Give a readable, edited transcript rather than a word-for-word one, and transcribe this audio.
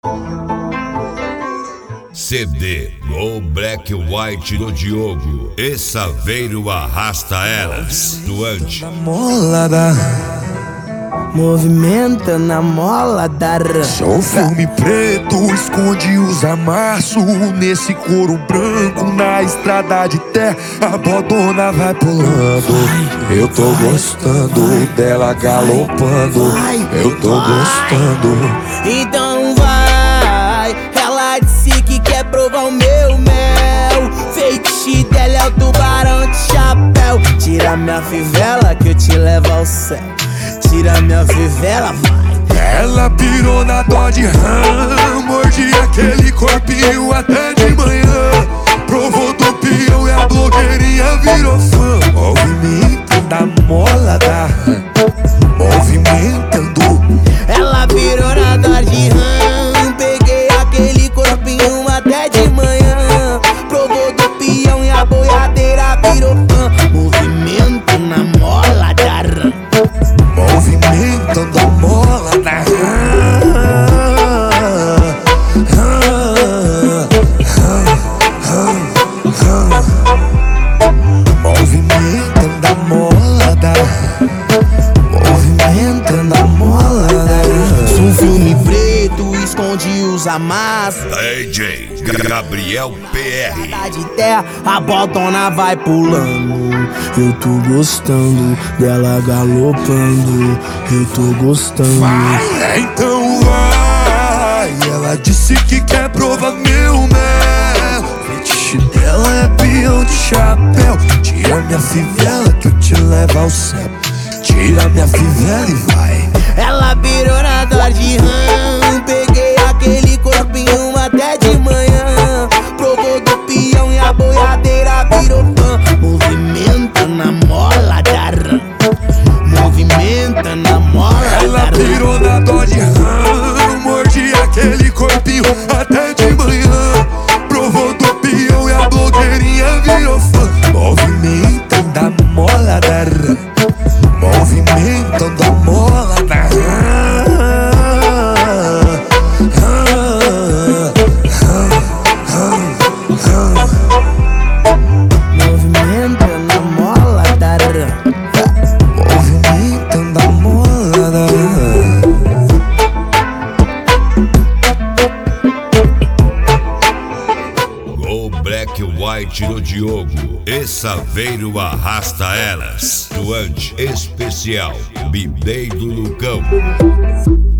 CD Go Black White do Diogo e Saveiro arrasta elas do Anti. Movimenta na mola da Só um filme preto esconde os amassos. Nesse couro branco na estrada de terra a bodona vai pulando. Eu tô gostando dela galopando. Eu tô gostando. Então vai, ela disse que quer provar o meu mel. Feitiço dela é o tubarão de chapéu. Tira minha fivela que eu te levo ao céu. Tira minha fivela, vai. Ela pirou na Dodge Ram, morde aquele corpinho até de manhã. Provou do peão e a blogueirinha virou fã. Movimento da mola da Ram, movimentando. Ela pirou na Dodge Ram, peguei aquele corpinho até de manhã. Provou do peão e a boiadeira virou fã. Movimento na mola da Ram, movimentando a mola da movimentando a mola da movimentando a mola da. Um filme preto esconde os amassos. DJ Gabriel PR. De terra, a bodona vai pulando. Eu tô gostando dela galopando. Eu tô gostando. Vai, então vai. Ela disse que quer provar meu mel. Fetiche dela é peão de chapéu. Tira minha fivela que eu te levo ao céu. Tira minha fivela e vai. Ela virou na Dodge Ram, peguei aquele corpinho até de manhã. Provou do peão e a boiadeira virou fã. Movimenta na mola da Ram, movimenta na mola da Ram. Ela pirou na Dodge Ram, morde aquele corpinho até de manhã. Provou do peão e a blogueirinha virou fã. Movimentando a mola da Ram, movimentando a mola da Movimenta na mola da Ram, movimentando a mola da Go Black White do Diogo e Saveiro arrasta elas do Anti especial Bidei do Lucão.